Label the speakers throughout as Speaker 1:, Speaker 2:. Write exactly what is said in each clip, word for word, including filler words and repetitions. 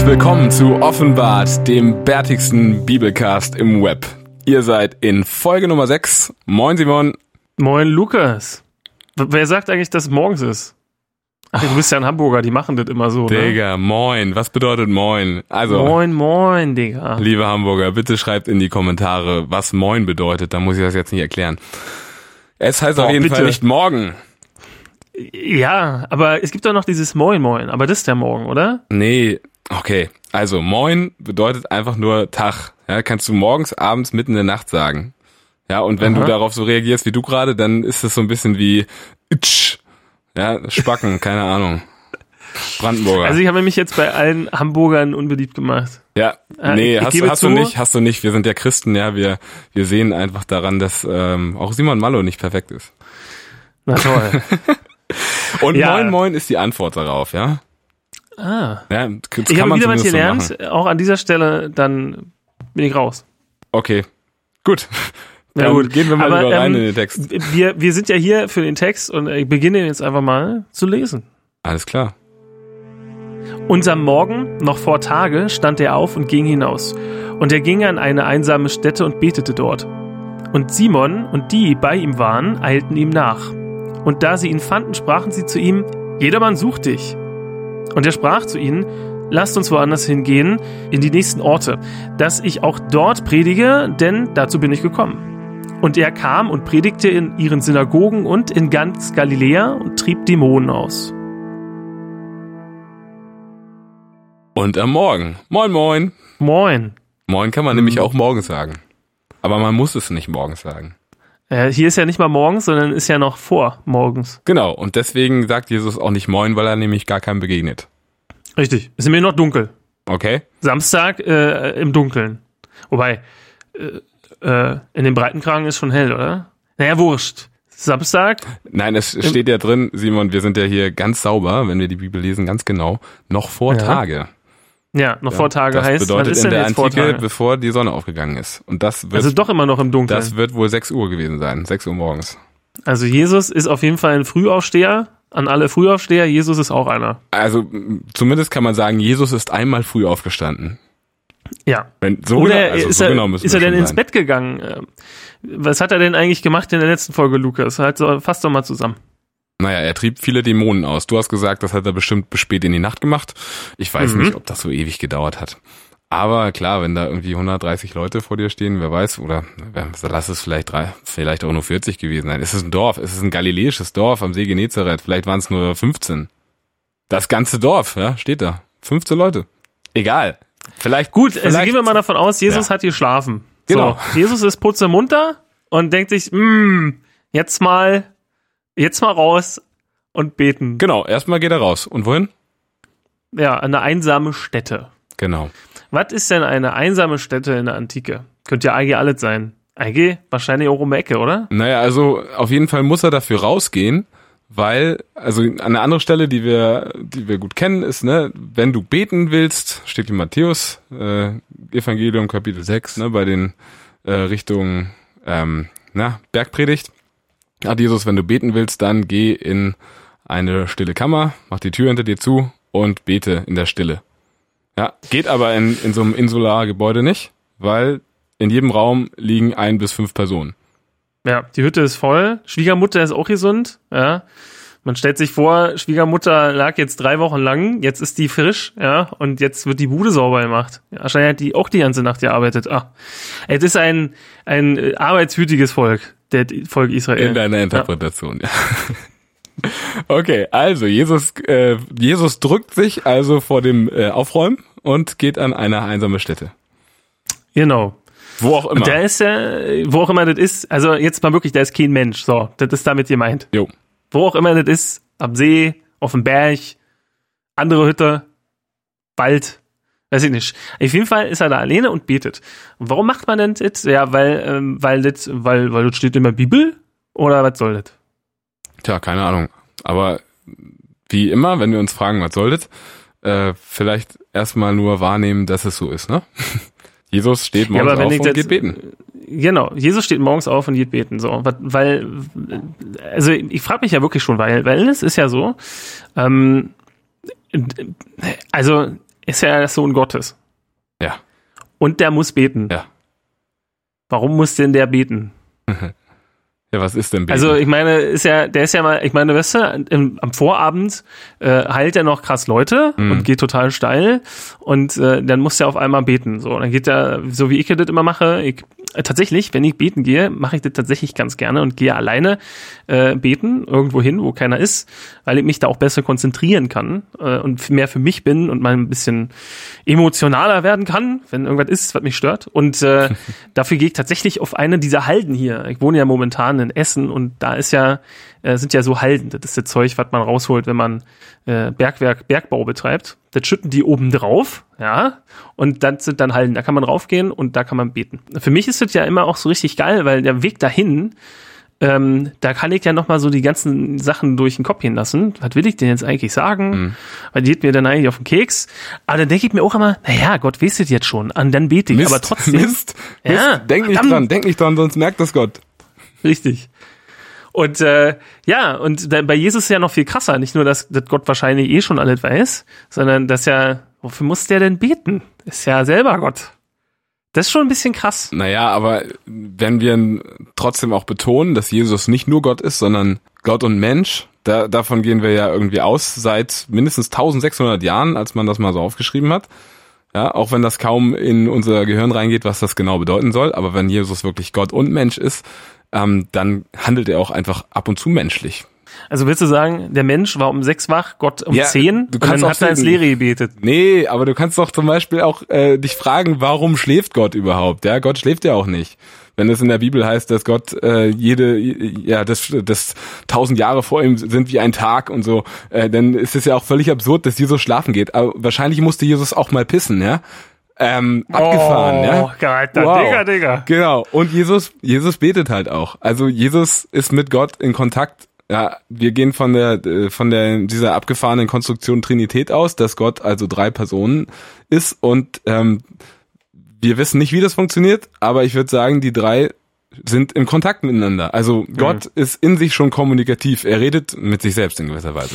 Speaker 1: Herzlich willkommen zu Offenbart, dem bärtigsten Bibelcast im Web. Ihr seid in Folge Nummer sechs. Moin Simon.
Speaker 2: Moin Lukas. Wer sagt eigentlich, dass es morgens ist? Ach, du bist ja ein Hamburger, die machen das immer so, ne?
Speaker 1: Digga, moin. Was bedeutet moin? Also,
Speaker 2: moin, moin, Digga.
Speaker 1: Liebe Hamburger, bitte schreibt in die Kommentare, was moin bedeutet. Da muss ich das jetzt nicht erklären. Es heißt oh, auf jeden bitte. Fall nicht morgen.
Speaker 2: Ja, aber es gibt doch noch dieses Moin Moin. Aber das ist der Morgen, oder?
Speaker 1: Nee, okay. Also moin bedeutet einfach nur Tag. Ja, kannst du morgens, abends, mitten in der Nacht sagen. Ja, und wenn Aha. du darauf so reagierst wie du gerade, dann ist es so ein bisschen wie Itsch. Ja, Spacken, keine Ahnung. Brandenburger.
Speaker 2: Also ich habe mich jetzt bei allen Hamburgern unbeliebt gemacht.
Speaker 1: Ja, nee,
Speaker 2: ich, ich
Speaker 1: hast, hast du nicht, hast du nicht. Wir sind ja Christen, ja, wir wir sehen einfach daran, dass ähm, auch Simon Mallow nicht perfekt ist.
Speaker 2: Na toll.
Speaker 1: Und
Speaker 2: ja.
Speaker 1: Moin Moin ist die Antwort darauf, ja?
Speaker 2: Ah.
Speaker 1: Ja, das
Speaker 2: ich
Speaker 1: kann
Speaker 2: habe wieder was
Speaker 1: so
Speaker 2: gelernt,
Speaker 1: machen.
Speaker 2: Auch an dieser Stelle, dann bin ich raus.
Speaker 1: Okay, gut. Dann
Speaker 2: ja, gut.
Speaker 1: Gehen wir mal
Speaker 2: Aber,
Speaker 1: lieber rein
Speaker 2: ähm,
Speaker 1: in den Text.
Speaker 2: Wir, wir sind ja hier für den Text und ich beginne jetzt einfach mal zu lesen.
Speaker 1: Alles klar.
Speaker 2: Und am Morgen, noch vor Tage, stand er auf und ging hinaus. Und er ging an eine einsame Stätte und betete dort. Und Simon und die bei ihm waren, eilten ihm nach. Und da sie ihn fanden, sprachen sie zu ihm, jedermann sucht dich. Und er sprach zu ihnen, lasst uns woanders hingehen, in die nächsten Orte, dass ich auch dort predige, denn dazu bin ich gekommen. Und er kam und predigte in ihren Synagogen und in ganz Galiläa und trieb Dämonen aus.
Speaker 1: Und am Morgen. Moin, moin.
Speaker 2: Moin.
Speaker 1: Moin kann man mhm. nämlich auch morgens sagen. Aber man muss es nicht morgens sagen.
Speaker 2: Äh, hier ist ja nicht mal morgens, sondern ist ja noch vor morgens.
Speaker 1: Genau, und deswegen sagt Jesus auch nicht moin, weil er nämlich gar keinem begegnet.
Speaker 2: Richtig, ist mir noch dunkel.
Speaker 1: Okay.
Speaker 2: Samstag äh, im Dunkeln. Wobei, äh, äh, in dem Breitenkragen ist schon hell, oder? Naja, wurscht. Samstag?
Speaker 1: Nein, es steht ja drin, Simon, wir sind ja hier ganz sauber, wenn wir die Bibel lesen, ganz genau, noch vor
Speaker 2: ja.
Speaker 1: Tage.
Speaker 2: Ja, noch
Speaker 1: ja,
Speaker 2: vor Tage
Speaker 1: das
Speaker 2: heißt,
Speaker 1: bedeutet
Speaker 2: was ist
Speaker 1: in
Speaker 2: denn
Speaker 1: der
Speaker 2: jetzt
Speaker 1: Antike, bevor die Sonne aufgegangen ist. Und das wird,
Speaker 2: also doch immer noch im Dunkeln.
Speaker 1: Das wird wohl sechs Uhr gewesen sein, sechs Uhr morgens.
Speaker 2: Also Jesus ist auf jeden Fall ein Frühaufsteher. An alle Frühaufsteher, Jesus ist auch einer.
Speaker 1: Also zumindest kann man sagen, Jesus ist einmal früh aufgestanden.
Speaker 2: Ja.
Speaker 1: Wenn, so
Speaker 2: Oder
Speaker 1: genau, also
Speaker 2: ist
Speaker 1: so
Speaker 2: er,
Speaker 1: genau
Speaker 2: ist er denn ins Bett gegangen? Was hat er denn eigentlich gemacht in der letzten Folge, Lukas? Halt so, fass doch mal zusammen.
Speaker 1: Naja, er trieb viele Dämonen aus. Du hast gesagt, das hat er bestimmt bis spät in die Nacht gemacht. Ich weiß mhm. nicht, ob das so ewig gedauert hat. Aber klar, wenn da irgendwie hundertdreißig Leute vor dir stehen, wer weiß, oder lass es vielleicht drei, vielleicht auch nur vierzig gewesen sein. Es ist ein Dorf, es ist ein galiläisches Dorf am See Genezareth. Vielleicht waren es nur fünfzehn. Das ganze Dorf, ja, steht da. fünfzehn Leute. Egal. Vielleicht
Speaker 2: gut.
Speaker 1: Vielleicht,
Speaker 2: also gehen wir mal davon aus, Jesus ja. hat geschlafen.
Speaker 1: Genau.
Speaker 2: So, Jesus ist putzemunter und denkt sich, mh, jetzt mal, jetzt mal raus und beten.
Speaker 1: Genau. Erstmal geht er raus. Und wohin?
Speaker 2: Ja, an eine einsame Stätte.
Speaker 1: Genau.
Speaker 2: Was ist denn eine einsame Stätte in der Antike? Könnte ja eigentlich alles sein. Eigentlich wahrscheinlich auch um die Ecke, oder?
Speaker 1: Naja, also auf jeden Fall muss er dafür rausgehen, weil, also eine andere Stelle, die wir, die wir gut kennen, ist, ne, wenn du beten willst, steht in Matthäus, äh, Evangelium Kapitel sechs, ne, bei den äh, Richtungen, ähm, na, Bergpredigt, hat Jesus, wenn du beten willst, dann geh in eine stille Kammer, mach die Tür hinter dir zu und bete in der Stille. Ja, geht aber in, in so einem Insulargebäude nicht, weil in jedem Raum liegen ein bis fünf Personen.
Speaker 2: Ja, die Hütte ist voll. Schwiegermutter ist auch gesund. Ja, man stellt sich vor, Schwiegermutter lag jetzt drei Wochen lang, jetzt ist die frisch, ja, und jetzt wird die Bude sauber gemacht. Ja, wahrscheinlich hat die auch die ganze Nacht gearbeitet. Ah, es ist ein ein arbeitshütiges Volk, der Volk Israel.
Speaker 1: In deiner Interpretation, ja. ja. Okay, also Jesus äh, Jesus drückt sich also vor dem äh, Aufräumen und geht an eine einsame Stätte.
Speaker 2: Genau.
Speaker 1: Wo auch immer.
Speaker 2: Und der ist ja, wo auch immer das ist, also jetzt mal wirklich, da ist kein Mensch, so, das ist damit gemeint.
Speaker 1: Jo.
Speaker 2: Wo auch immer das ist, am See, auf dem Berg, andere Hütte, Wald, weiß ich nicht. Auf jeden Fall ist er da alleine und betet. Und warum macht man denn das? Ja, weil, ähm, weil das, weil, weil das steht in der Bibel? Oder was soll das?
Speaker 1: Tja, keine Ahnung. Aber wie immer, wenn wir uns fragen, was soll das, äh, vielleicht erstmal nur wahrnehmen, dass es so ist, ne? Jesus steht morgens ja, auf und jetzt, geht beten.
Speaker 2: Genau, Jesus steht morgens auf und geht beten. So, weil, also ich frage mich ja wirklich schon, weil, weil es ist ja so, ähm, also ist ja der Sohn Gottes.
Speaker 1: Ja.
Speaker 2: Und der muss beten.
Speaker 1: Ja.
Speaker 2: Warum muss denn der beten?
Speaker 1: Ja, was ist denn beten?
Speaker 2: Also ich meine, ist ja, der ist ja mal, ich meine, weißt du, im, am Vorabend äh, heilt er noch krass Leute
Speaker 1: Mhm.
Speaker 2: und geht total steil und äh, dann muss er auf einmal beten. So, dann geht er, so wie ich das immer mache, ich, äh, tatsächlich, wenn ich beten gehe, mache ich das tatsächlich ganz gerne und gehe alleine äh, beten, irgendwo hin, wo keiner ist, weil ich mich da auch besser konzentrieren kann äh, und mehr für mich bin und mal ein bisschen emotionaler werden kann, wenn irgendwas ist, was mich stört. Und äh, dafür gehe ich tatsächlich auf eine dieser Halden hier. Ich wohne ja momentan in Essen und da ist ja, äh, sind ja so Halden. Das ist das Zeug, was man rausholt, wenn man äh, Bergwerk, Bergbau betreibt. Das schütten die oben drauf, ja, und dann sind dann Halden. Da kann man raufgehen und da kann man beten. Für mich ist das ja immer auch so richtig geil, weil der Weg dahin, ähm, da kann ich ja nochmal so die ganzen Sachen durch den Kopf gehen lassen. Was will ich denn jetzt eigentlich sagen?
Speaker 1: Mhm.
Speaker 2: Weil die geht mir dann eigentlich auf den Keks. Aber dann denke ich mir auch immer, naja, Gott weiß es jetzt schon. Und dann bete ich.
Speaker 1: Mist,
Speaker 2: aber trotzdem.
Speaker 1: Mist, Mist.
Speaker 2: Ja,
Speaker 1: denk nicht
Speaker 2: verdammt.
Speaker 1: dran, denk nicht dran, sonst merkt das Gott.
Speaker 2: Richtig. Und äh, ja, und da, bei Jesus ist ja noch viel krasser. Nicht nur, dass, dass Gott wahrscheinlich eh schon alles weiß, sondern dass ja, wofür muss der denn beten? Ist ja selber Gott. Das ist schon ein bisschen krass.
Speaker 1: Naja, aber wenn wir trotzdem auch betonen, dass Jesus nicht nur Gott ist, sondern Gott und Mensch, da, davon gehen wir ja irgendwie aus seit mindestens eintausendsechshundert Jahren, als man das mal so aufgeschrieben hat. Ja, auch wenn das kaum in unser Gehirn reingeht, was das genau bedeuten soll. Aber wenn Jesus wirklich Gott und Mensch ist, ähm, dann handelt er auch einfach ab und zu menschlich.
Speaker 2: Also willst du sagen, der Mensch war um sechs wach, Gott um
Speaker 1: Ja,
Speaker 2: zehn
Speaker 1: du
Speaker 2: und
Speaker 1: kannst
Speaker 2: dann
Speaker 1: auch
Speaker 2: hat er ins
Speaker 1: sagen-
Speaker 2: Leere gebetet.
Speaker 1: Nee, aber du kannst doch zum Beispiel auch äh, dich fragen, warum schläft Gott überhaupt? Ja, Gott schläft ja auch nicht. Wenn es in der Bibel heißt, dass Gott äh, jede, ja, das, das tausend Jahre vor ihm sind wie ein Tag und so, äh, dann ist es ja auch völlig absurd, dass Jesus schlafen geht. Aber wahrscheinlich musste Jesus auch mal pissen, ja? Ähm, abgefahren,
Speaker 2: oh,
Speaker 1: ja?
Speaker 2: Alter,
Speaker 1: Wow.
Speaker 2: Digga, Digga.
Speaker 1: Genau. Und Jesus, Jesus betet halt auch. Also Jesus ist mit Gott in Kontakt. Ja, wir gehen von der, äh, von der, dieser abgefahrenen Konstruktion Trinität aus, dass Gott also drei Personen ist und, ähm, wir wissen nicht, wie das funktioniert, aber ich würde sagen, die drei sind in Kontakt miteinander. Also Gott ist in sich schon kommunikativ. Er redet mit sich selbst in gewisser Weise.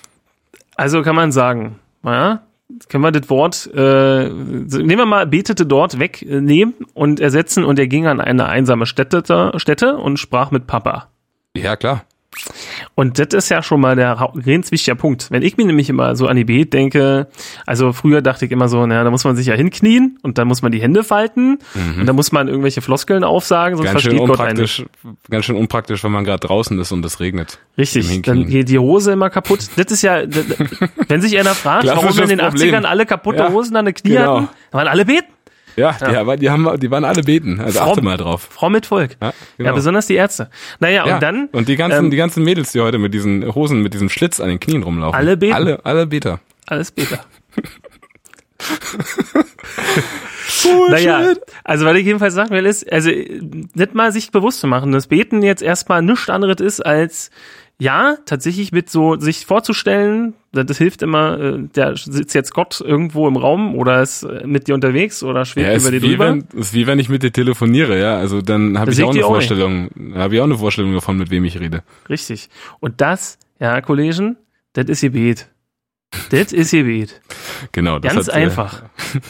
Speaker 2: Also kann man sagen, ja, können wir das Wort, äh, nehmen wir mal, betete dort wegnehmen und ersetzen und er ging an eine einsame Stätte, Stätte und sprach mit Papa.
Speaker 1: Ja, klar.
Speaker 2: Und das ist ja schon mal der hau- ganz wichtiger Punkt. Wenn ich mir nämlich immer so an die Bet denke, also früher dachte ich immer so, naja, da muss man sich ja hinknien und dann muss man die Hände falten und dann muss man irgendwelche Floskeln aufsagen, sonst
Speaker 1: Ganz schön
Speaker 2: versteht Gott einen nicht.
Speaker 1: unpraktisch, ganz schön unpraktisch, wenn man gerade draußen ist und es regnet.
Speaker 2: Richtig,
Speaker 1: Im
Speaker 2: dann
Speaker 1: Hinknien.
Speaker 2: geht die Hose immer kaputt. Das ist ja, das, wenn sich einer fragt, warum
Speaker 1: Klassisches
Speaker 2: in den
Speaker 1: Problem.
Speaker 2: achtzigern alle kaputte
Speaker 1: Ja,
Speaker 2: Hosen an den Knie
Speaker 1: genau.
Speaker 2: hatten, da waren alle beten.
Speaker 1: Ja, die, aber die haben, die waren alle beten. Also
Speaker 2: Fromm.
Speaker 1: achte mal drauf.
Speaker 2: Frau mit Volk.
Speaker 1: Ja,
Speaker 2: Ja,
Speaker 1: genau.
Speaker 2: besonders die Ärzte. Naja,
Speaker 1: Ja,
Speaker 2: und dann
Speaker 1: und die ganzen,
Speaker 2: ähm,
Speaker 1: die ganzen Mädels, die heute mit diesen Hosen, mit diesem Schlitz an den Knien rumlaufen.
Speaker 2: Alle beten.
Speaker 1: Alle, alle Beter.
Speaker 2: alles Beter. Naja, also was ich jedenfalls sagen will, ist, also nicht mal sich bewusst zu machen, dass Beten jetzt erstmal nichts anderes ist als, ja, tatsächlich mit so sich vorzustellen, das hilft immer, äh, der sitzt jetzt Gott irgendwo im Raum oder ist äh, mit dir unterwegs oder schwebt
Speaker 1: Ja, ist
Speaker 2: über dir
Speaker 1: wie,
Speaker 2: drüber.
Speaker 1: wenn, ist wie wenn ich mit dir telefoniere, ja. Also dann habe
Speaker 2: Das
Speaker 1: ich
Speaker 2: seht
Speaker 1: auch eine
Speaker 2: ihr auch nicht.
Speaker 1: Vorstellung, habe ich auch eine Vorstellung davon, mit wem ich rede.
Speaker 2: Richtig. Und das, ja, Kollegen, das ist Gebet. Das ist Gebet.
Speaker 1: Genau. Das
Speaker 2: Ganz
Speaker 1: hat, äh,
Speaker 2: einfach.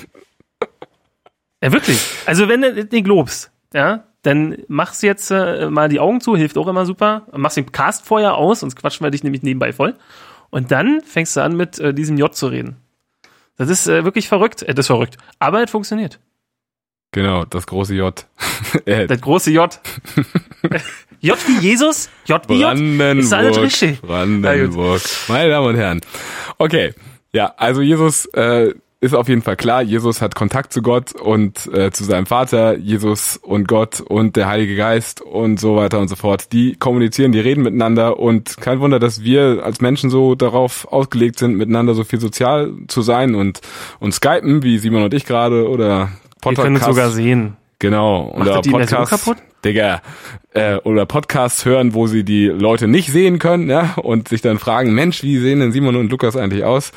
Speaker 2: Ja, wirklich. Also wenn du das nicht lobst, ja, dann machst du jetzt äh, mal die Augen zu, hilft auch immer super. Machst den Cast vorher aus, sonst quatschen wir dich nämlich nebenbei voll. Und dann fängst du an, mit äh, diesem J zu reden. Das ist äh, wirklich verrückt. Äh, das ist verrückt. Aber es funktioniert.
Speaker 1: Genau, das große J. äh,
Speaker 2: Das große J. J wie Jesus? J wie J?
Speaker 1: Brandenburg.
Speaker 2: Ist alles richtig?
Speaker 1: Brandenburg. Meine Damen und Herren. Okay. Ja, also Jesus äh, ist auf jeden Fall klar. Jesus hat Kontakt zu Gott und äh, zu seinem Vater. Jesus und Gott und der Heilige Geist und so weiter und so fort. Die kommunizieren, die reden miteinander und kein Wunder, dass wir als Menschen so darauf ausgelegt sind, miteinander so viel sozial zu sein und, und skypen, wie Simon und ich gerade oder
Speaker 2: Wir können es
Speaker 1: Podcast.
Speaker 2: sogar sehen.
Speaker 1: Genau.
Speaker 2: Macht das die Immersion kaputt?
Speaker 1: Digga. Äh, oder Podcasts hören, wo sie die Leute nicht sehen können, ja, und sich dann fragen, Mensch, wie sehen denn Simon und Lukas eigentlich aus?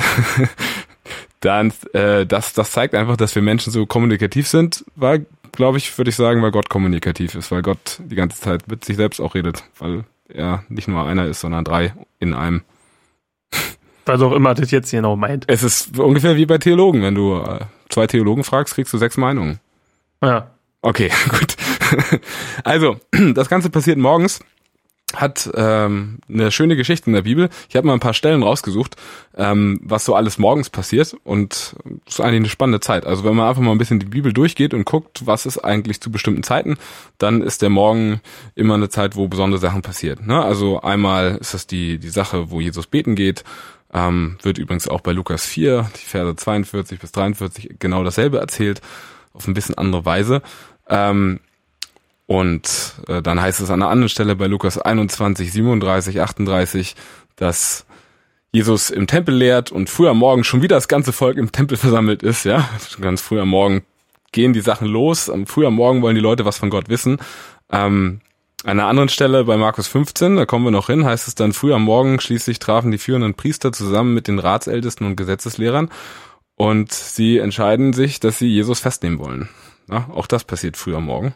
Speaker 1: Dann, äh, das, das zeigt einfach, dass wir Menschen so kommunikativ sind, weil, glaube ich, würde ich sagen, weil Gott kommunikativ ist, weil Gott die ganze Zeit mit sich selbst auch redet, weil er nicht nur einer ist, sondern drei in einem.
Speaker 2: Was auch immer das jetzt genau meint.
Speaker 1: Es ist ungefähr wie bei Theologen. Wenn du äh, zwei Theologen fragst, kriegst du sechs Meinungen.
Speaker 2: Ja.
Speaker 1: Okay, gut. Also, das Ganze passiert morgens. Hat ähm, eine schöne Geschichte in der Bibel. Ich habe mal ein paar Stellen rausgesucht, ähm, was so alles morgens passiert, und das ist eigentlich eine spannende Zeit. Also wenn man einfach mal ein bisschen die Bibel durchgeht und guckt, was ist eigentlich zu bestimmten Zeiten, dann ist der Morgen immer eine Zeit, wo besondere Sachen passieren. Ne? Also einmal ist das die die Sache, wo Jesus beten geht, ähm, wird übrigens auch bei Lukas vier, die Verse zweiundvierzig bis dreiundvierzig, genau dasselbe erzählt, auf ein bisschen andere Weise. Ähm, Und äh, dann heißt es an einer anderen Stelle bei Lukas einundzwanzig, siebenunddreißig, achtunddreißig, dass Jesus im Tempel lehrt und früh am Morgen schon wieder das ganze Volk im Tempel versammelt ist. Ja, ganz früh am Morgen gehen die Sachen los. Am früh am Morgen wollen die Leute was von Gott wissen. Ähm, an einer anderen Stelle bei Markus fünfzehn, da kommen wir noch hin, heißt es dann, früh am Morgen schließlich trafen die führenden Priester zusammen mit den Ratsältesten und Gesetzeslehrern und sie entscheiden sich, dass sie Jesus festnehmen wollen. Ja, auch das passiert früh am Morgen.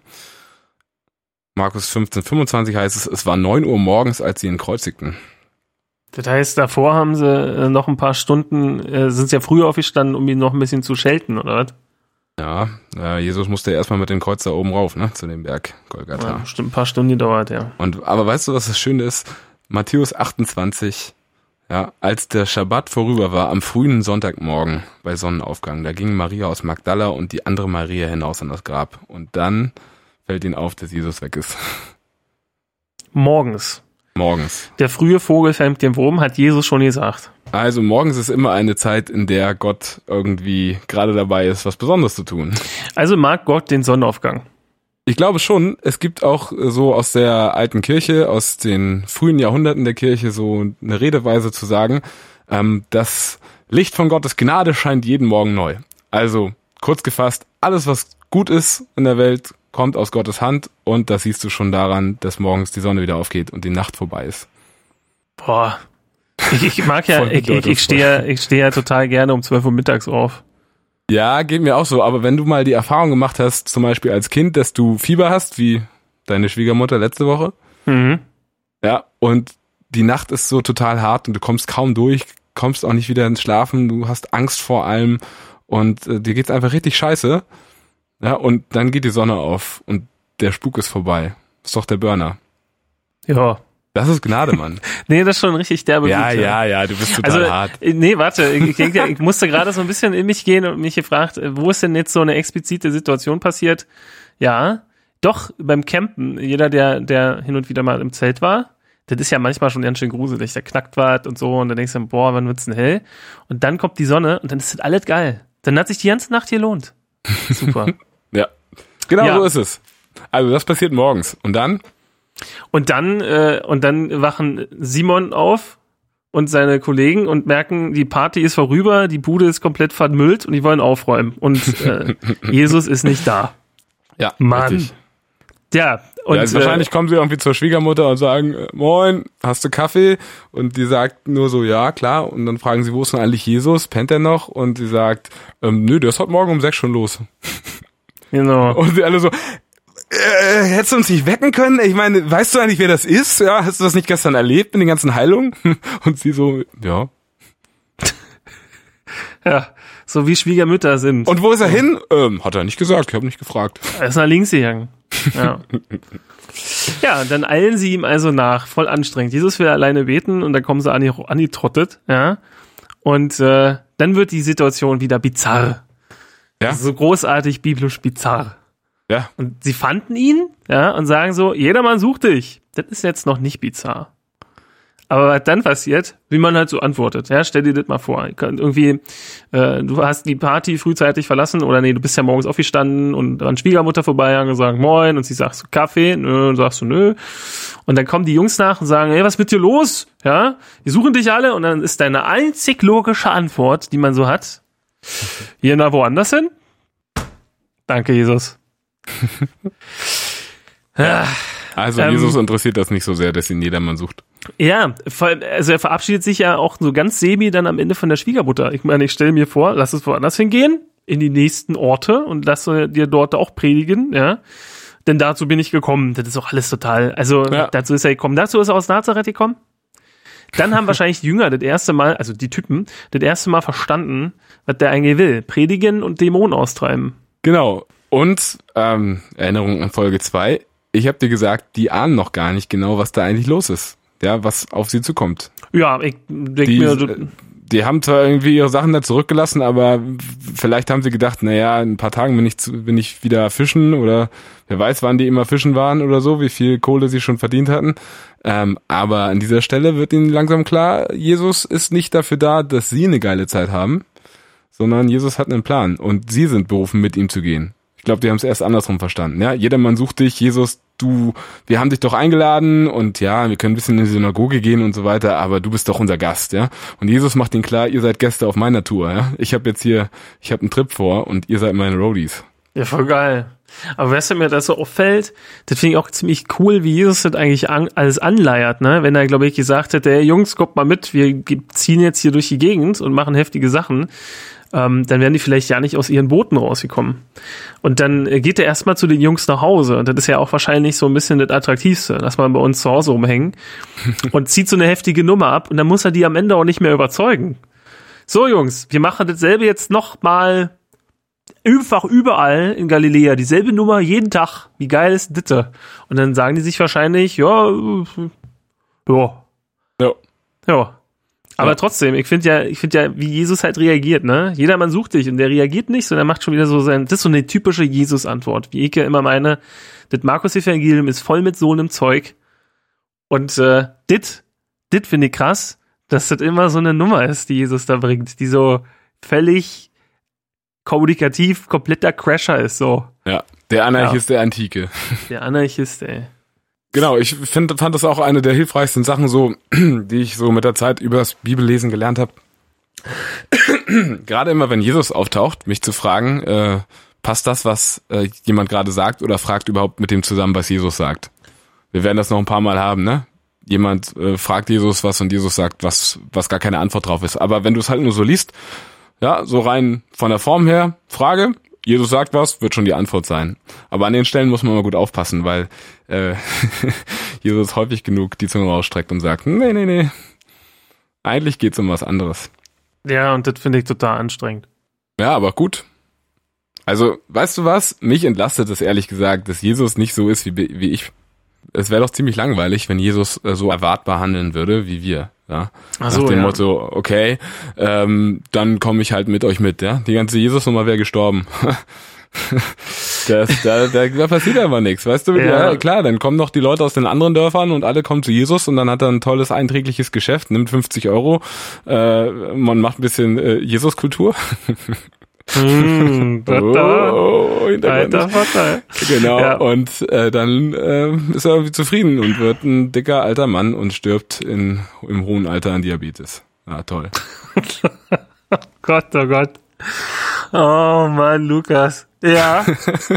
Speaker 1: Markus fünfzehn, fünfundzwanzig heißt es, es war neun Uhr morgens, als sie ihn kreuzigten.
Speaker 2: Das heißt, davor haben sie äh, noch ein paar Stunden, äh, sind sie ja früher aufgestanden, um ihn noch ein bisschen zu schelten, oder was?
Speaker 1: Ja, äh, Jesus musste ja erstmal mit dem Kreuz da oben rauf, ne, zu dem Berg Golgatha.
Speaker 2: Ja, bestimmt ein paar Stunden gedauert, ja.
Speaker 1: Und, aber weißt du, was das Schöne ist? Matthäus achtundzwanzig, ja, als der Schabbat vorüber war, am frühen Sonntagmorgen bei Sonnenaufgang, da gingen Maria aus Magdala und die andere Maria hinaus an das Grab. Und dann fällt ihnen auf, dass Jesus weg ist.
Speaker 2: Morgens.
Speaker 1: Morgens.
Speaker 2: Der frühe Vogel fängt den Wurm, hat Jesus schon gesagt.
Speaker 1: Also morgens ist immer eine Zeit, in der Gott irgendwie gerade dabei ist, was Besonderes zu tun.
Speaker 2: Also mag Gott den Sonnenaufgang.
Speaker 1: Ich glaube schon, es gibt auch so aus der alten Kirche, aus den frühen Jahrhunderten der Kirche so eine Redeweise zu sagen, ähm, das Licht von Gottes Gnade scheint jeden Morgen neu. Also kurz gefasst, alles was gut ist in der Welt, kommt aus Gottes Hand, und das siehst du schon daran, dass morgens die Sonne wieder aufgeht und die Nacht vorbei ist.
Speaker 2: Boah. Ich, ich mag ja, ich, ich, ich stehe ich stehe ja total gerne um zwölf Uhr mittags auf.
Speaker 1: Ja, geht mir auch so, aber wenn du mal die Erfahrung gemacht hast, zum Beispiel als Kind, dass du Fieber hast, wie deine Schwiegermutter letzte Woche,
Speaker 2: Mhm.
Speaker 1: ja, und die Nacht ist so total hart und du kommst kaum durch, kommst auch nicht wieder ins Schlafen, du hast Angst vor allem und äh, dir geht's einfach richtig scheiße. Ja, und dann geht die Sonne auf und der Spuk ist vorbei. Ist doch der Burner.
Speaker 2: Ja.
Speaker 1: Das ist Gnade, Mann.
Speaker 2: Nee, das ist schon richtig derbe
Speaker 1: Ja,
Speaker 2: gut,
Speaker 1: ja, ja, du bist total
Speaker 2: also,
Speaker 1: hart.
Speaker 2: Nee, warte, ich, ich, ich musste gerade so ein bisschen in mich gehen und mich gefragt, wo ist denn jetzt so eine explizite Situation passiert? Ja, doch, beim Campen, jeder, der, der hin und wieder mal im Zelt war, das ist ja manchmal schon ganz schön gruselig, da knackt was und so und dann denkst du, boah, wann wird's denn hell? Und dann kommt die Sonne und dann ist das alles geil. Dann hat sich die ganze Nacht gelohnt. Super.
Speaker 1: Ja, genau
Speaker 2: Ja.
Speaker 1: so ist es. Also das passiert morgens. Und dann?
Speaker 2: Und dann, äh, und dann wachen Simon auf und seine Kollegen und merken, die Party ist vorüber, die Bude ist komplett vermüllt und die wollen aufräumen. Und äh, Jesus ist nicht da.
Speaker 1: Ja,
Speaker 2: Mann.
Speaker 1: richtig.
Speaker 2: Ja, und
Speaker 1: Ja, also wahrscheinlich kommen sie irgendwie zur Schwiegermutter und sagen, äh, moin, hast du Kaffee? Und die sagt nur so, ja, klar. Und dann fragen sie, wo ist denn eigentlich Jesus? Pennt er noch? Und sie sagt, ähm, nö, der ist heute Morgen um sechs schon los.
Speaker 2: äh, genau.
Speaker 1: Und sie alle so, äh, hättest du uns nicht wecken können? Ich meine, weißt du eigentlich, wer das ist? Ja, hast du das nicht gestern erlebt mit den ganzen Heilungen? Und sie so, ja.
Speaker 2: Ja, so wie Schwiegermütter sind.
Speaker 1: Und wo ist er hin? Ähm, hat er nicht gesagt, ich habe nicht gefragt.
Speaker 2: Er ist nach links gegangen. Ja. Ja, und dann eilen sie ihm also nach, voll anstrengend. Jesus will alleine beten und dann kommen sie an angetrottet, ja. Und äh, dann wird die Situation wieder bizarr.
Speaker 1: Ja.
Speaker 2: So großartig biblisch bizarr.
Speaker 1: Ja.
Speaker 2: Und sie fanden ihn, ja, und sagen so, jedermann sucht dich. Das ist jetzt noch nicht bizarr. Aber was dann passiert, wie man halt so antwortet, ja, stell dir das mal vor. Irgendwie, äh, du hast die Party frühzeitig verlassen oder nee, du bist ja morgens aufgestanden und an Schwiegermutter vorbei und gesagt, moin, und sie sagt so, Kaffee, nö, und sagst du, nö. Und dann kommen die Jungs nach und sagen, ey, was ist mit dir los? Ja, die suchen dich alle und dann ist deine einzig logische Antwort, die man so hat, hier, na, woanders hin? Danke, Jesus.
Speaker 1: Ja. Also
Speaker 2: Ähm,
Speaker 1: Jesus interessiert das nicht so sehr, dass ihn jedermann sucht.
Speaker 2: Ja, also er verabschiedet sich ja auch so ganz semi dann am Ende von der Schwiegermutter. Ich meine, ich stelle mir vor, lass es woanders hingehen, in die nächsten Orte und lass dir dort auch predigen, ja. Denn dazu bin ich gekommen. Das ist auch alles total, also
Speaker 1: ja.
Speaker 2: dazu ist er gekommen. Dazu ist er aus Nazareth gekommen. Dann haben wahrscheinlich die Jünger das erste Mal, also die Typen, das erste Mal verstanden, was der eigentlich will. Predigen und Dämonen austreiben.
Speaker 1: Genau. Und ähm, Erinnerung an Folge zwei. Ich habe dir gesagt, die ahnen noch gar nicht genau, was da eigentlich los ist. Ja, was auf sie zukommt.
Speaker 2: Ja, ich denke
Speaker 1: die,
Speaker 2: mir... So,
Speaker 1: die haben zwar irgendwie ihre Sachen da zurückgelassen, aber vielleicht haben sie gedacht, naja, in ein paar Tagen bin ich, zu, bin ich wieder fischen oder wer weiß, wann die immer fischen waren oder so, wie viel Kohle sie schon verdient hatten. Ähm, aber an dieser Stelle wird ihnen langsam klar, Jesus ist nicht dafür da, dass sie eine geile Zeit haben, sondern Jesus hat einen Plan und sie sind berufen, mit ihm zu gehen. Ich glaube, die haben es erst andersrum verstanden. Ja, jedermann sucht dich, Jesus, du, wir haben dich doch eingeladen und ja, wir können ein bisschen in die Synagoge gehen und so weiter, aber du bist doch unser Gast, ja. Und Jesus macht ihnen klar, ihr seid Gäste auf meiner Tour, ja. Ich habe jetzt hier, ich habe einen Trip vor und ihr seid meine Roadies.
Speaker 2: Ja, voll geil. Aber weißt du, mir das so auffällt, das finde ich auch ziemlich cool, wie Jesus das eigentlich an, alles anleiert, ne? Wenn er, glaube ich, gesagt hätte, hey Jungs, kommt mal mit, wir ziehen jetzt hier durch die Gegend und machen heftige Sachen, ähm, dann wären die vielleicht ja nicht aus ihren Booten rausgekommen. Und dann geht er erstmal zu den Jungs nach Hause und das ist ja auch wahrscheinlich so ein bisschen das Attraktivste, dass man bei uns zu Hause rumhängen und zieht so eine heftige Nummer ab und dann muss er die am Ende auch nicht mehr überzeugen. So Jungs, wir machen dasselbe jetzt noch mal einfach überall in Galiläa, dieselbe Nummer jeden Tag. Wie geil ist das? Und dann sagen die sich wahrscheinlich, ja, ja,
Speaker 1: ja,
Speaker 2: ja. Aber
Speaker 1: ja.
Speaker 2: trotzdem, ich finde ja, ich finde ja, wie Jesus halt reagiert, ne? Jedermann sucht dich und der reagiert nicht, sondern macht schon wieder so sein, das ist so eine typische Jesus-Antwort, wie ich ja immer meine, das Markus-Evangelium ist voll mit so einem Zeug und äh, dit, dit finde ich krass, dass das immer so eine Nummer ist, die Jesus da bringt, die so völlig kommunikativ kompletter Crasher ist, so.
Speaker 1: Ja, der Anarchist ja. der Antike.
Speaker 2: Der Anarchist, ey.
Speaker 1: Genau, ich find, fand das auch eine der hilfreichsten Sachen, so, die ich so mit der Zeit über das Bibellesen gelernt habe. Gerade immer, wenn Jesus auftaucht, mich zu fragen, äh, passt das, was äh, jemand gerade sagt, oder fragt überhaupt mit dem zusammen, was Jesus sagt? Wir werden das noch ein paar Mal haben, ne? Jemand äh, fragt Jesus was und Jesus sagt was, was gar keine Antwort drauf ist. Aber wenn du es halt nur so liest, ja, so rein von der Form her, Frage, Jesus sagt was, wird schon die Antwort sein. Aber an den Stellen muss man mal gut aufpassen, weil äh, Jesus häufig genug die Zunge rausstreckt und sagt, nee, nee, nee, eigentlich geht's um was anderes.
Speaker 2: Ja, und das finde ich total anstrengend.
Speaker 1: Ja, aber gut. Also, weißt du was? Mich entlastet es ehrlich gesagt, dass Jesus nicht so ist wie, wie ich. Es wäre doch ziemlich langweilig, wenn Jesus äh, so erwartbar handeln würde wie wir. Ja,
Speaker 2: Ach so,
Speaker 1: nach dem
Speaker 2: ja.
Speaker 1: Motto, okay, ähm, dann komme ich halt mit euch mit, ja. Die ganze Jesus-Nummer wäre gestorben. das, da, da, da passiert aber nichts, weißt du? Ja. ja, klar, dann kommen noch die Leute aus den anderen Dörfern und alle kommen zu Jesus und dann hat er ein tolles, einträgliches Geschäft, nimmt fünfzig Euro, äh, man macht ein bisschen äh, Jesus-Kultur.
Speaker 2: Hm,
Speaker 1: oh,
Speaker 2: Alter Vater.
Speaker 1: Genau,
Speaker 2: ja.
Speaker 1: und äh, dann äh, ist er irgendwie zufrieden und wird ein dicker alter Mann und stirbt in, im hohen Alter an Diabetes. Ja, toll.
Speaker 2: Oh Gott, oh Gott. Oh Mann, Lukas. Ja.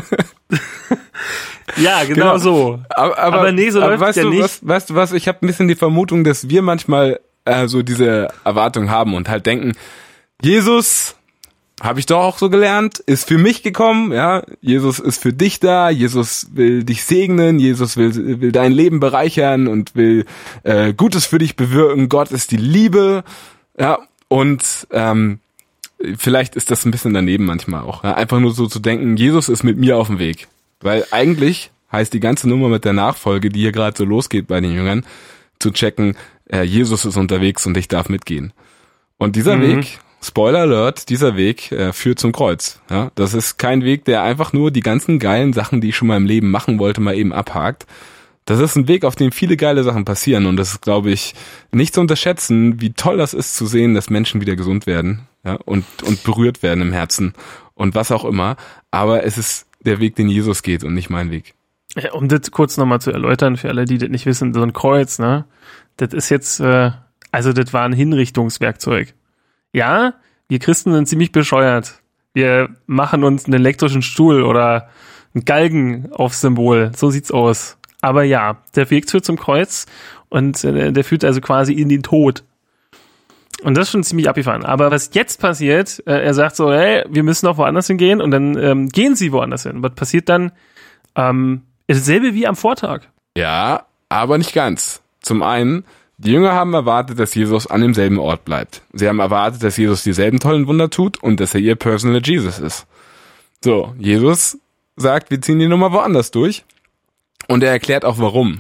Speaker 2: Ja, genau, genau so.
Speaker 1: Aber, aber,
Speaker 2: aber nee, so
Speaker 1: aber
Speaker 2: läuft
Speaker 1: weißt
Speaker 2: ja
Speaker 1: du,
Speaker 2: nicht.
Speaker 1: Was, weißt du was, ich habe ein bisschen die Vermutung, dass wir manchmal äh, so diese Erwartung haben und halt denken, Jesus... Habe ich doch auch so gelernt, ist für mich gekommen, ja, Jesus ist für dich da, Jesus will dich segnen, Jesus will will dein Leben bereichern und will äh, Gutes für dich bewirken, Gott ist die Liebe, ja, und ähm, vielleicht ist das ein bisschen daneben manchmal auch, ja? Einfach nur so zu denken, Jesus ist mit mir auf dem Weg, weil eigentlich heißt die ganze Nummer mit der Nachfolge, die hier gerade so losgeht bei den Jüngern, zu checken, äh, Jesus ist unterwegs und ich darf mitgehen. Und dieser mhm. Weg... Spoiler Alert, dieser Weg äh, führt zum Kreuz. Ja, das ist kein Weg, der einfach nur die ganzen geilen Sachen, die ich schon mal im Leben machen wollte, mal eben abhakt. Das ist ein Weg, auf dem viele geile Sachen passieren und das ist, glaube ich, nicht zu unterschätzen, wie toll das ist zu sehen, dass Menschen wieder gesund werden, ja, und und berührt werden im Herzen und was auch immer. Aber es ist der Weg, den Jesus geht und nicht mein Weg.
Speaker 2: Ja, um das kurz nochmal zu erläutern für alle, die das nicht wissen, so ein Kreuz, ne, das ist jetzt, äh, also das war ein Hinrichtungswerkzeug. Ja, wir Christen sind ziemlich bescheuert. Wir machen uns einen elektrischen Stuhl oder einen Galgen aufs Symbol. So sieht's aus. Aber ja, der Weg führt zum Kreuz und äh, der führt also quasi in den Tod. Und das ist schon ziemlich abgefahren. Aber was jetzt passiert, äh, er sagt so, hey, wir müssen auch woanders hingehen und dann ähm, gehen sie woanders hin. Was passiert dann? Ähm, dasselbe wie am Vortag.
Speaker 1: Ja, aber nicht ganz. Zum einen Die Jünger haben erwartet, dass Jesus an demselben Ort bleibt. Sie haben erwartet, dass Jesus dieselben tollen Wunder tut und dass er ihr Personal Jesus ist. So, Jesus sagt, wir ziehen die Nummer woanders durch und er erklärt auch warum.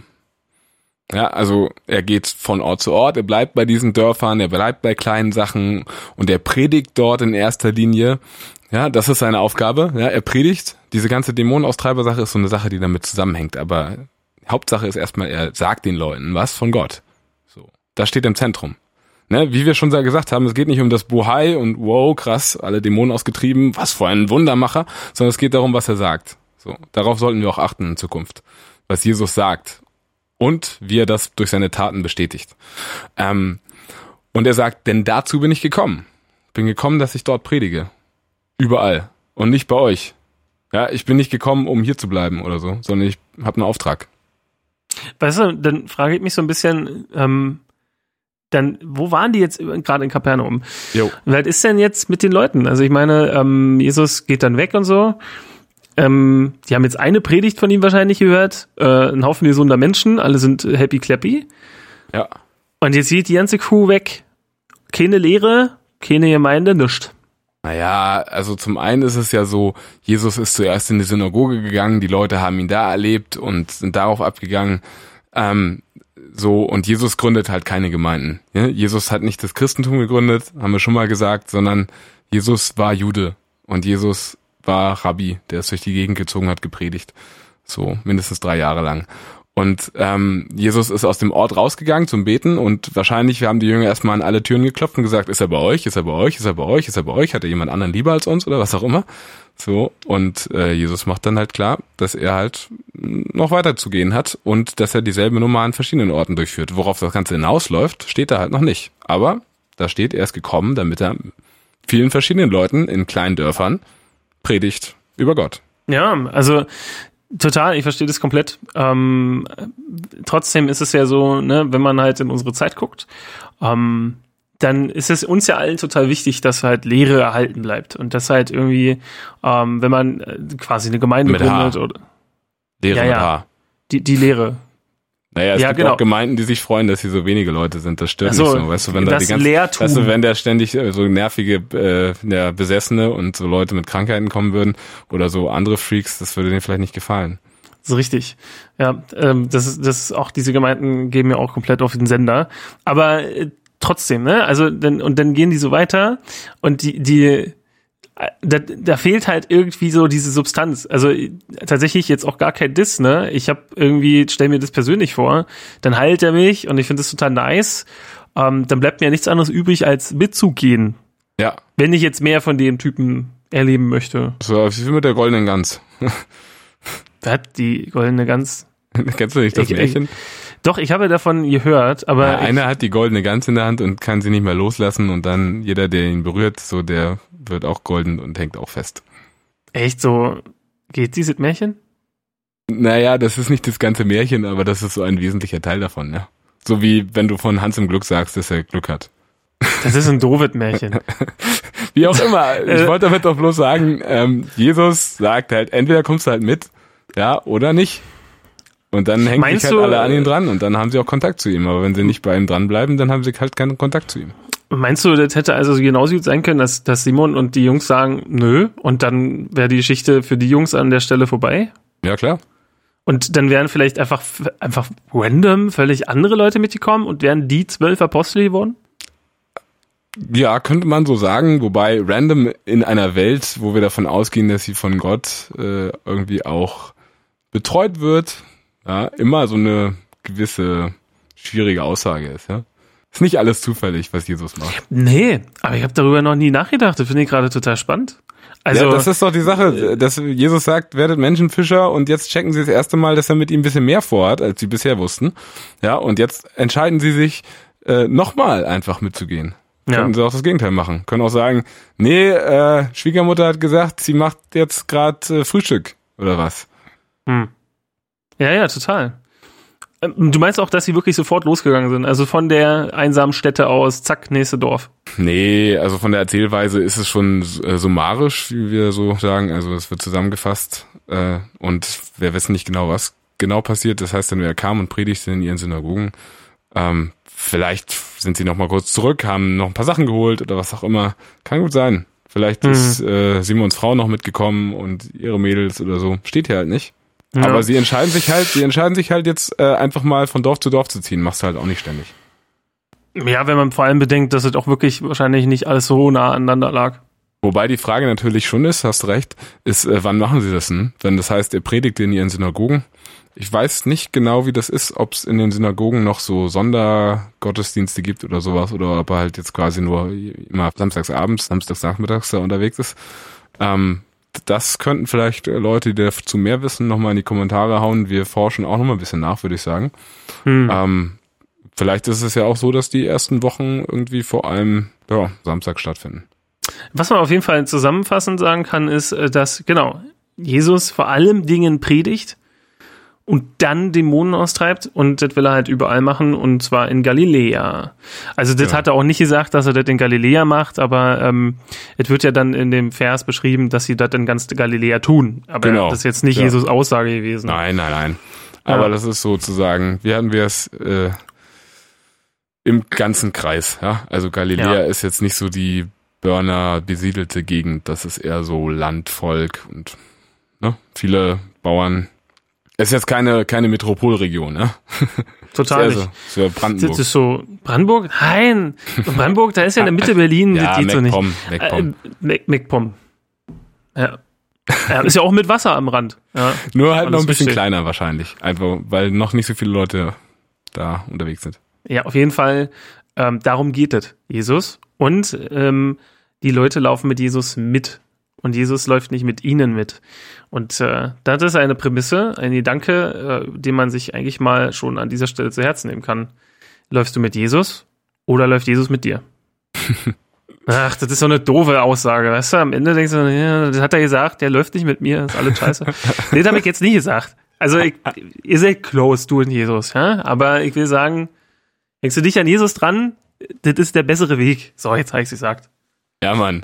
Speaker 1: Ja, also er geht von Ort zu Ort, er bleibt bei diesen Dörfern, er bleibt bei kleinen Sachen und er predigt dort in erster Linie. Ja, das ist seine Aufgabe. Ja, er predigt. Diese ganze Dämonenaustreiber-Sache ist so eine Sache, die damit zusammenhängt, aber Hauptsache ist erstmal, er sagt den Leuten was von Gott. So, das steht im Zentrum. Ne, wie wir schon gesagt haben, es geht nicht um das Buhai und wow, krass, alle Dämonen ausgetrieben, was für ein Wundermacher, sondern es geht darum, was er sagt. So, darauf sollten wir auch achten in Zukunft, was Jesus sagt und wie er das durch seine Taten bestätigt. Ähm, und er sagt, denn dazu bin ich gekommen. Bin gekommen, dass ich dort predige. Überall. Und nicht bei euch. Ja, ich bin nicht gekommen, um hier zu bleiben oder so, sondern ich habe einen Auftrag.
Speaker 2: Weißt du, dann frage ich mich so ein bisschen, ähm, dann, wo waren die jetzt gerade in Kapernaum?
Speaker 1: Jo.
Speaker 2: Was ist denn jetzt mit den Leuten? Also ich meine, ähm, Jesus geht dann weg und so. Ähm, die haben jetzt eine Predigt von ihm wahrscheinlich gehört. Äh, ein Haufen gesunder Menschen, alle sind happy clappy.
Speaker 1: Ja.
Speaker 2: Und jetzt geht die ganze Crew weg. Keine Lehre, keine Gemeinde, nichts.
Speaker 1: Naja, also zum einen ist es ja so, Jesus ist zuerst in die Synagoge gegangen, die Leute haben ihn da erlebt und sind darauf abgegangen. Ähm, so, und Jesus gründet halt keine Gemeinden. Ja? Jesus hat nicht das Christentum gegründet, haben wir schon mal gesagt, sondern Jesus war Jude und Jesus war Rabbi, der es durch die Gegend gezogen hat, gepredigt. So, mindestens drei Jahre lang. Und ähm, Jesus ist aus dem Ort rausgegangen zum Beten und wahrscheinlich haben die Jünger erstmal an alle Türen geklopft und gesagt, ist er bei euch, ist er bei euch, ist er bei euch, ist er bei euch, hat er jemand anderen lieber als uns oder was auch immer. So, und äh, Jesus macht dann halt klar, dass er halt noch weiter zu gehen hat und dass er dieselbe Nummer an verschiedenen Orten durchführt. Worauf das Ganze hinausläuft, steht da halt noch nicht. Aber da steht, er ist gekommen, damit er vielen verschiedenen Leuten in kleinen Dörfern predigt über Gott.
Speaker 2: Ja, also total, ich verstehe das komplett. Ähm, trotzdem ist es ja so, ne, wenn man halt in unsere Zeit guckt, ähm, dann ist es uns ja allen total wichtig, dass halt Lehre erhalten bleibt und dass halt irgendwie, ähm, wenn man äh, quasi eine Gemeinde
Speaker 1: Mit
Speaker 2: gründet
Speaker 1: H.
Speaker 2: oder
Speaker 1: Lehre
Speaker 2: ja,
Speaker 1: mit
Speaker 2: ja,
Speaker 1: H.
Speaker 2: die die Lehre.
Speaker 1: Naja, es
Speaker 2: ja,
Speaker 1: gibt
Speaker 2: genau.
Speaker 1: auch Gemeinden, die sich freuen, dass hier so wenige Leute sind. Das stört
Speaker 2: Ach so,
Speaker 1: nicht so. Weißt du, wenn da
Speaker 2: das
Speaker 1: die ganzen,
Speaker 2: Lehrtum.
Speaker 1: weißt du, wenn da ständig so nervige äh, ja, Besessene und so Leute mit Krankheiten kommen würden oder so andere Freaks, das würde denen vielleicht nicht gefallen.
Speaker 2: So richtig. Ja, ähm, das ist, das ist auch, diese Gemeinden gehen mir auch komplett auf den Sender. Aber äh, trotzdem, ne? Also, dann, und dann gehen die so weiter und die, die, da, da fehlt halt irgendwie so diese Substanz. Also tatsächlich jetzt auch gar kein Diss, ne? Ich habe irgendwie, stell mir das persönlich vor, dann heilt er mich und ich finde das total nice. Ähm, dann bleibt mir ja nichts anderes übrig, als mitzugehen.
Speaker 1: Ja.
Speaker 2: Wenn ich jetzt mehr von dem Typen erleben möchte.
Speaker 1: So, wie mit der goldenen Gans.
Speaker 2: Wer hat die goldene Gans?
Speaker 1: Kennst du nicht das
Speaker 2: ich,
Speaker 1: Märchen?
Speaker 2: Ich, doch, ich habe davon gehört, aber...
Speaker 1: Ja, einer hat die goldene Gans in der Hand und kann sie nicht mehr loslassen und dann jeder, der ihn berührt, so der wird auch golden und hängt auch fest.
Speaker 2: Echt so, geht dieses Märchen?
Speaker 1: Naja, das ist nicht das ganze Märchen, aber das ist so ein wesentlicher Teil davon, ja. So wie wenn du von Hans im Glück sagst, dass er Glück hat.
Speaker 2: Das ist ein Dovid-Märchen.
Speaker 1: Wie auch immer, ich wollte damit doch bloß sagen, ähm, Jesus sagt halt, entweder kommst du halt mit, ja, oder nicht. Und dann hängen sich halt
Speaker 2: du,
Speaker 1: alle an ihn dran und dann haben sie auch Kontakt zu ihm. Aber wenn sie nicht bei ihm dranbleiben, dann haben sie halt keinen Kontakt zu ihm.
Speaker 2: Meinst du, das hätte also genauso gut sein können, dass, dass Simon und die Jungs sagen, nö, und dann wäre die Geschichte für die Jungs an der Stelle vorbei?
Speaker 1: Ja, klar.
Speaker 2: Und dann wären vielleicht einfach, einfach random völlig andere Leute mitgekommen und wären die zwölf Apostel geworden?
Speaker 1: Ja, könnte man so sagen, wobei random in einer Welt, wo wir davon ausgehen, dass sie von Gott äh, irgendwie auch betreut wird, ja, immer so eine gewisse schwierige Aussage ist, ja. Ist nicht alles zufällig, was Jesus macht.
Speaker 2: Nee, aber ich habe darüber noch nie nachgedacht. Das finde ich gerade total spannend. Also,
Speaker 1: ja, das ist doch die Sache, dass Jesus sagt, werdet Menschenfischer und jetzt checken sie das erste Mal, dass er mit ihm ein bisschen mehr vorhat, als sie bisher wussten. Ja, und jetzt entscheiden sie sich, äh, nochmal einfach mitzugehen. Ja. Könnten sie auch das Gegenteil machen. Können auch sagen, nee, äh, Schwiegermutter hat gesagt, sie macht jetzt gerade äh, Frühstück oder was.
Speaker 2: Hm. Ja, ja, total. Du meinst auch, dass sie wirklich sofort losgegangen sind? Also von der einsamen Stätte aus, zack, nächste Dorf?
Speaker 1: Nee, also von der Erzählweise ist es schon äh, summarisch, wie wir so sagen. Also es wird zusammengefasst äh, und wir wissen nicht genau, was genau passiert. Das heißt dann, wer kam und predigte in ihren Synagogen Ähm, vielleicht sind sie noch mal kurz zurück, haben noch ein paar Sachen geholt oder was auch immer. Kann gut sein. Vielleicht mhm. ist äh, Simons Frau noch mitgekommen und ihre Mädels oder so. Steht hier halt nicht. Ja. Aber sie entscheiden sich halt, sie entscheiden sich halt jetzt äh, einfach mal von Dorf zu Dorf zu ziehen. Machst du halt auch nicht ständig.
Speaker 2: Ja, wenn man vor allem bedenkt, dass es auch wirklich wahrscheinlich nicht alles so nah aneinander lag.
Speaker 1: Wobei die Frage natürlich schon ist, hast recht, ist, äh, wann machen sie das denn? Wenn das heißt, er predigt in ihren Synagogen. Ich weiß nicht genau, wie das ist, ob es in den Synagogen noch so Sondergottesdienste gibt oder sowas, oder ob er halt jetzt quasi nur immer samstagsabends, samstagsnachmittags da unterwegs ist. Ähm, das könnten vielleicht Leute, die dazu mehr wissen, nochmal in die Kommentare hauen. Wir forschen auch nochmal ein bisschen nach, würde ich sagen. Hm. Ähm, Vielleicht ist es ja auch so, dass die ersten Wochen irgendwie vor allem ja, Samstag stattfinden.
Speaker 2: Was man auf jeden Fall zusammenfassend sagen kann, ist, dass genau Jesus vor allem Dingen predigt und dann Dämonen austreibt und das will er halt überall machen und zwar in Galiläa. Also das ja. hat er auch nicht gesagt, dass er das in Galiläa macht, aber ähm, es wird ja dann in dem Vers beschrieben, dass sie das in ganz Galiläa tun. Aber genau. das ist jetzt nicht ja. Jesus Aussage gewesen.
Speaker 1: Nein, nein, nein. Aber ja. das ist sozusagen, wie hatten wir es äh, im ganzen Kreis, ja. Also Galiläa ja. ist jetzt nicht so die Burner besiedelte Gegend, das ist eher so Landvolk und ne, viele Bauern. Es ist jetzt keine keine Metropolregion, ne?
Speaker 2: Total
Speaker 1: das ist
Speaker 2: nicht.
Speaker 1: So, das ist Brandenburg.
Speaker 2: Das ist so Brandenburg? Nein, Brandenburg, da ist ja in der Mitte Berlin,
Speaker 1: ja,
Speaker 2: das geht so
Speaker 1: MacPom,
Speaker 2: nicht.
Speaker 1: MacPom.
Speaker 2: Äh, MacPom. Ja. Ja, ist ja auch mit Wasser am Rand. Ja,
Speaker 1: nur halt noch ein bisschen richtig. Kleiner wahrscheinlich, einfach weil noch nicht so viele Leute da unterwegs sind.
Speaker 2: Ja, auf jeden Fall, ähm, darum geht es, Jesus. Und ähm, die Leute laufen mit Jesus mit. Und Jesus läuft nicht mit ihnen mit. Und äh, das ist eine Prämisse, ein Gedanke, äh, den man sich eigentlich mal schon an dieser Stelle zu Herzen nehmen kann. Läufst du mit Jesus oder läuft Jesus mit dir? Ach, das ist so eine doofe Aussage, weißt du? Am Ende denkst du, ja, das hat er gesagt, der läuft nicht mit mir, ist alles scheiße. Nee, das habe ich jetzt nicht gesagt. Also, ich, ihr seid close, du und Jesus, ja? Aber ich will sagen, denkst du dich an Jesus dran? Das ist der bessere Weg. So, jetzt habe ich es gesagt.
Speaker 1: Ja, Mann.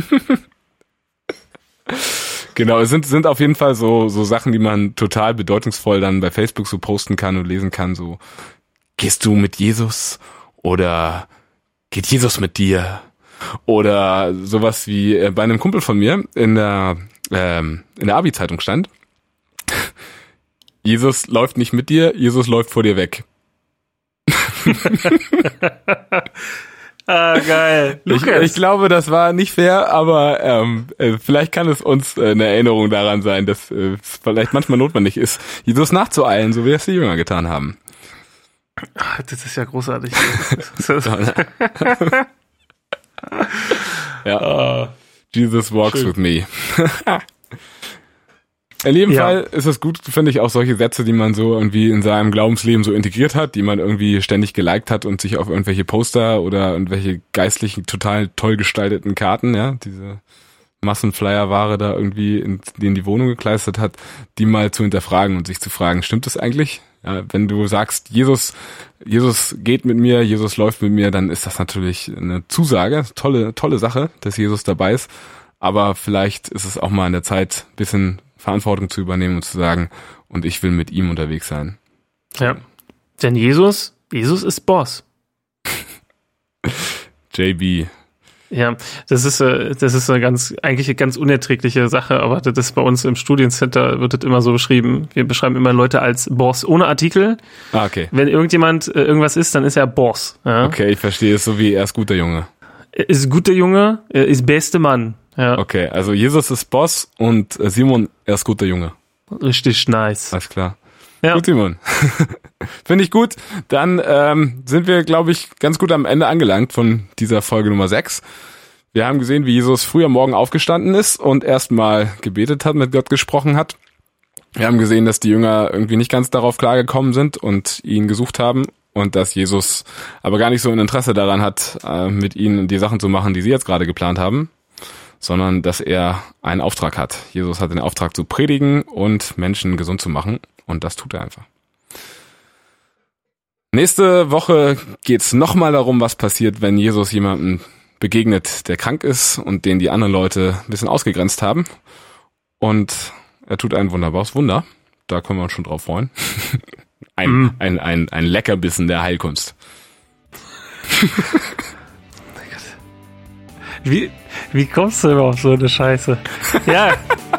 Speaker 1: Genau, es sind, sind auf jeden Fall so, so Sachen, die man total bedeutungsvoll dann bei Facebook so posten kann und lesen kann. So, gehst du mit Jesus oder geht Jesus mit dir? Oder sowas wie äh, bei einem Kumpel von mir in der, ähm, in der Abi-Zeitung stand. Jesus läuft nicht mit dir, Jesus läuft vor dir weg.
Speaker 2: Ah, geil.
Speaker 1: Ich, ich glaube, das war nicht fair, aber ähm, äh, vielleicht kann es uns äh, eine Erinnerung daran sein, dass äh, es vielleicht manchmal notwendig ist, Jesus nachzueilen, so wie es die Jünger getan haben.
Speaker 2: Ach, das ist ja großartig.
Speaker 1: Ja. Jesus walks Schön. with me. In jedem ja. Fall ist es gut, finde ich, auch solche Sätze, die man so irgendwie in seinem Glaubensleben so integriert hat, die man irgendwie ständig geliked hat und sich auf irgendwelche Poster oder irgendwelche geistlichen, total toll gestalteten Karten, ja, diese Massenflyer-Ware da irgendwie in, die in die Wohnung gekleistert hat, die mal zu hinterfragen und sich zu fragen, stimmt das eigentlich? Ja, wenn du sagst, Jesus, Jesus geht mit mir, Jesus läuft mit mir, dann ist das natürlich eine Zusage, tolle, tolle Sache, dass Jesus dabei ist. Aber vielleicht ist es auch mal an der Zeit, ein bisschen Verantwortung zu übernehmen und zu sagen, und ich will mit ihm unterwegs sein.
Speaker 2: Ja, denn Jesus, Jesus ist Boss.
Speaker 1: J B.
Speaker 2: Ja, das ist das ist eine ganz eigentlich eine ganz unerträgliche Sache, aber das ist bei uns im Studiencenter wird das immer so beschrieben. Wir beschreiben immer Leute als Boss ohne Artikel.
Speaker 1: Ah, okay.
Speaker 2: Wenn irgendjemand äh, irgendwas ist, dann ist er Boss. Ja?
Speaker 1: Okay, ich verstehe es so wie er ist guter Junge.
Speaker 2: Er ist guter Junge, er ist beste Mann. Ja.
Speaker 1: Okay, also Jesus ist Boss und Simon, er ist guter Junge.
Speaker 2: Richtig nice.
Speaker 1: Alles klar. Ja. Gut, Simon. Finde ich gut. Dann ähm, sind wir, glaube ich, ganz gut am Ende angelangt von dieser Folge Nummer sechs. Wir haben gesehen, wie Jesus früh am Morgen aufgestanden ist und erstmal gebetet hat, mit Gott gesprochen hat. Wir haben gesehen, dass die Jünger irgendwie nicht ganz darauf klargekommen sind und ihn gesucht haben und dass Jesus aber gar nicht so ein Interesse daran hat, äh, mit ihnen die Sachen zu machen, die sie jetzt gerade geplant haben, sondern dass er einen Auftrag hat. Jesus hat den Auftrag zu predigen und Menschen gesund zu machen und das tut er einfach. Nächste Woche geht's nochmal darum, was passiert, wenn Jesus jemandem begegnet, der krank ist und den die anderen Leute ein bisschen ausgegrenzt haben. Und er tut ein wunderbares Wunder. Da können wir uns schon drauf freuen. ein,
Speaker 2: Mm.
Speaker 1: ein, ein, ein Leckerbissen der Heilkunst.
Speaker 2: Wie, wie kommst du immer auf so eine Scheiße? Ja.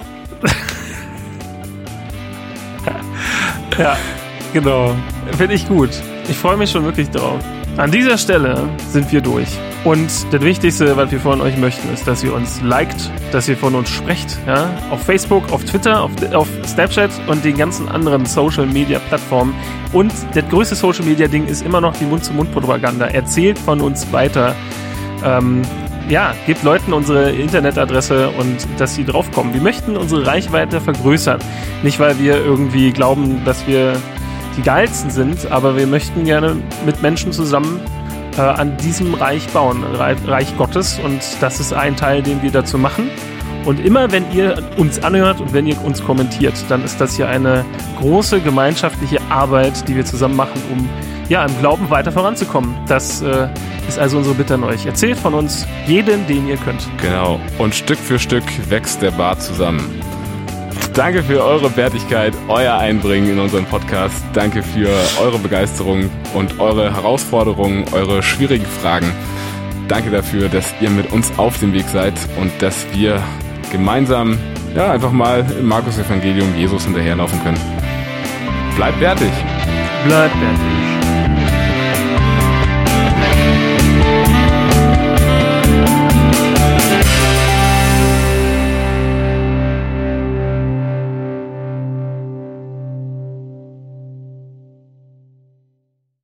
Speaker 2: Ja, genau. Finde ich gut. Ich freue mich schon wirklich drauf. An dieser Stelle sind wir durch. Und das Wichtigste, was wir von euch möchten, ist, dass ihr uns liked, dass ihr von uns sprecht. Ja? Auf Facebook, auf Twitter, auf, auf Snapchat und den ganzen anderen Social-Media-Plattformen. Und das größte Social-Media-Ding ist immer noch die Mund-zu-Mund-Propaganda. Erzählt von uns weiter. Ähm, ja, gebt Leuten unsere Internetadresse und dass sie draufkommen. Wir möchten unsere Reichweite vergrößern. Nicht, weil wir irgendwie glauben, dass wir die Geilsten sind, aber wir möchten gerne mit Menschen zusammen äh, an diesem Reich bauen, Reich, Reich Gottes, und das ist ein Teil, den wir dazu machen. Und immer, wenn ihr uns anhört und wenn ihr uns kommentiert, dann ist das hier eine große gemeinschaftliche Arbeit, die wir zusammen machen, um ja, im Glauben weiter voranzukommen. Das äh, ist also unsere Bitte an euch. Erzählt von uns jeden, den ihr könnt.
Speaker 1: Genau. Und Stück für Stück wächst der Bart zusammen. Danke für eure Wertigkeit, euer Einbringen in unseren Podcast. Danke für eure Begeisterung und eure Herausforderungen, eure schwierigen Fragen. Danke dafür, dass ihr mit uns auf dem Weg seid und dass wir gemeinsam ja, einfach mal im Markus-Evangelium Jesus hinterherlaufen können. Bleibt wertig!
Speaker 2: Bleibt wertig!